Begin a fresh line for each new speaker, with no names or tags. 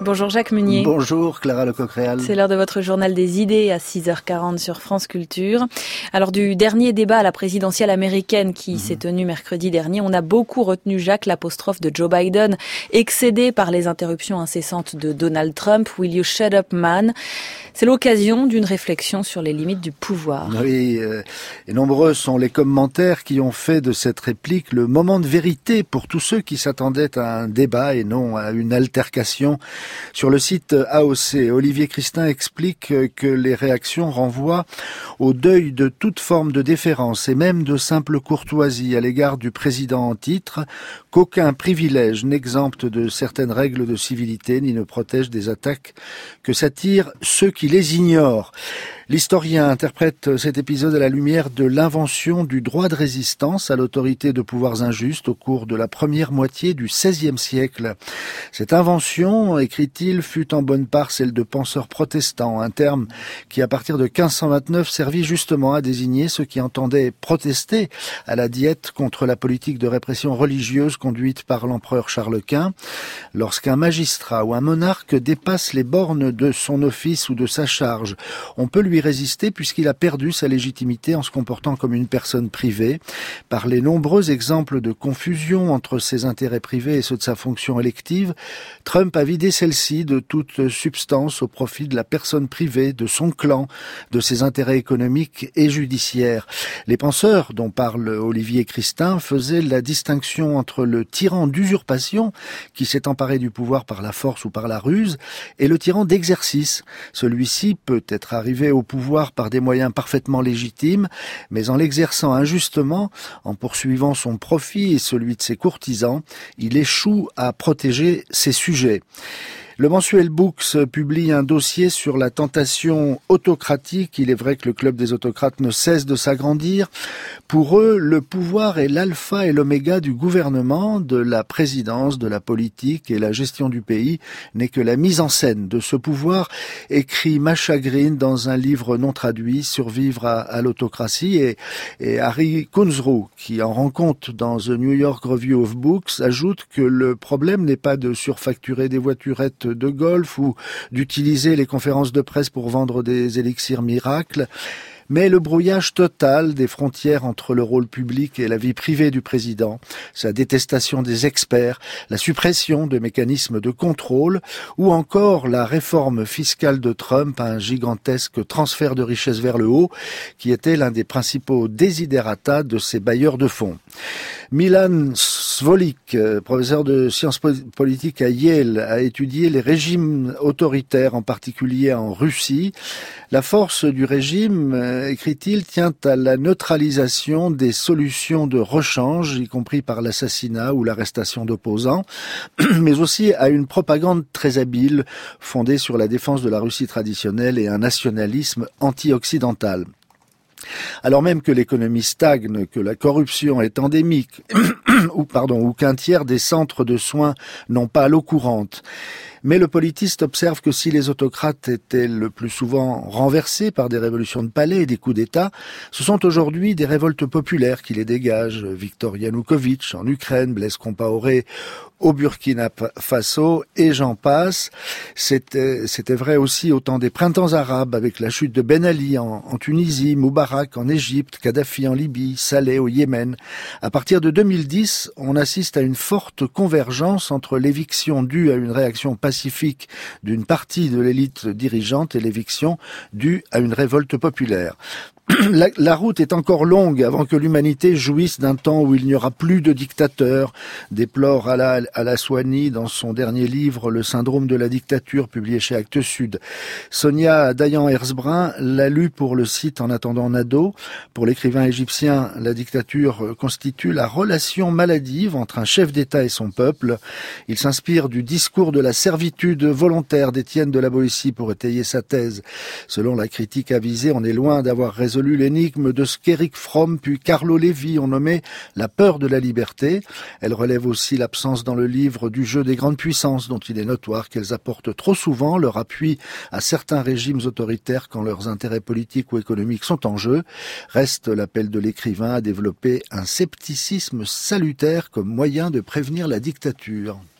Bonjour Jacques Meunier.
Bonjour Clara Lecoq-Réal.
C'est l'heure de votre journal des idées à 6h40 sur France Culture. Alors du dernier débat à la présidentielle américaine qui s'est tenu mercredi dernier, on a beaucoup retenu Jacques l'apostrophe de Joe Biden, excédé par les interruptions incessantes de Donald Trump. Will you shut up man? C'est l'occasion d'une réflexion sur les limites du pouvoir.
Oui, et nombreux sont les commentaires qui ont fait de cette réplique le moment de vérité pour tous ceux qui s'attendaient à un débat et non à une altercation. Sur le site AOC, Olivier Christin explique que les réactions renvoient au deuil de toute forme de déférence et même de simple courtoisie à l'égard du président en titre, qu'aucun privilège n'exempte de certaines règles de civilité ni ne protège des attaques que s'attirent ceux qui les ignorent. L'historien interprète cet épisode à la lumière de l'invention du droit de résistance à l'autorité de pouvoirs injustes au cours de la première moitié du XVIe siècle. Cette invention, écrit-il, fut en bonne part celle de penseurs protestants, un terme qui à partir de 1529 servit justement à désigner ceux qui entendaient protester à la diète contre la politique de répression religieuse conduite par l'empereur Charles Quint. Lorsqu'un magistrat ou un monarque dépasse les bornes de son office ou de sa charge, on peut lui résister puisqu'il a perdu sa légitimité en se comportant comme une personne privée. Par les nombreux exemples de confusion entre ses intérêts privés et ceux de sa fonction élective, Trump a vidé celle-ci de toute substance au profit de la personne privée, de son clan, de ses intérêts économiques et judiciaires. Les penseurs dont parle Olivier Christin faisaient la distinction entre le tyran d'usurpation qui s'est emparé du pouvoir par la force ou par la ruse et le tyran d'exercice. Celui-ci peut être arrivé au pouvoir par des moyens parfaitement légitimes, mais en l'exerçant injustement, en poursuivant son profit et celui de ses courtisans, il échoue à protéger ses sujets. Le mensuel Books publie un dossier sur la tentation autocratique. Il est vrai que le club des autocrates ne cesse de s'agrandir. Pour eux, le pouvoir est l'alpha et l'oméga du gouvernement, de la présidence, de la politique, et la gestion du pays n'est que la mise en scène de ce pouvoir, écrit Masha Green dans un livre non traduit, Survivre à l'autocratie, et Harry Kunzru, qui en rend compte dans The New York Review of Books, ajoute que le problème n'est pas de surfacturer des voiturettes de golf ou d'utiliser les conférences de presse pour vendre des élixirs miracles, mais le brouillage total des frontières entre le rôle public et la vie privée du président, sa détestation des experts, la suppression de mécanismes de contrôle ou encore la réforme fiscale de Trump, un gigantesque transfert de richesse vers le haut qui était l'un des principaux desiderata de ses bailleurs de fonds. Milan Svolik, professeur de sciences politiques à Yale, a étudié les régimes autoritaires, en particulier en Russie. La force du régime, écrit-il, tient à la neutralisation des solutions de rechange, y compris par l'assassinat ou l'arrestation d'opposants, mais aussi à une propagande très habile, fondée sur la défense de la Russie traditionnelle et un nationalisme anti-occidental. Alors même que l'économie stagne, que la corruption est endémique, ou qu'un tiers des centres de soins n'ont pas l'eau courante. Mais le politiste observe que si les autocrates étaient le plus souvent renversés par des révolutions de palais et des coups d'État, ce sont aujourd'hui des révoltes populaires qui les dégagent. Viktor Yanukovych en Ukraine, Blaise Compaoré au Burkina Faso et j'en passe. C'était vrai aussi au temps des printemps arabes avec la chute de Ben Ali en Tunisie, Moubarak en Égypte, Kadhafi en Libye, Saleh au Yémen. À partir de 2010, on assiste à une forte convergence entre l'éviction due à une réaction pacifique d'une partie de l'élite dirigeante et l'éviction due à une révolte populaire. La route est encore longue avant que l'humanité jouisse d'un temps où il n'y aura plus de dictateurs, déplore Ala Swani dans son dernier livre Le syndrome de la dictature, publié chez Actes Sud. Sonia Dayan-Herzbrun l'a lu pour le site En attendant Nado. Pour l'écrivain égyptien, la dictature constitue la relation maladive entre un chef d'État et son peuple. Il s'inspire du discours de la servitude volontaire d'Étienne de la Boétie pour étayer sa thèse. Selon la critique avisée, on est loin d'avoir résolu l'énigme de ce qu'Éric Fromm puis Carlo Levi ont nommé la peur de la liberté. Elle relève aussi l'absence dans le livre du jeu des grandes puissances dont il est notoire qu'elles apportent trop souvent leur appui à certains régimes autoritaires quand leurs intérêts politiques ou économiques sont en jeu. Reste l'appel de l'écrivain à développer un scepticisme salutaire comme moyen de prévenir la dictature.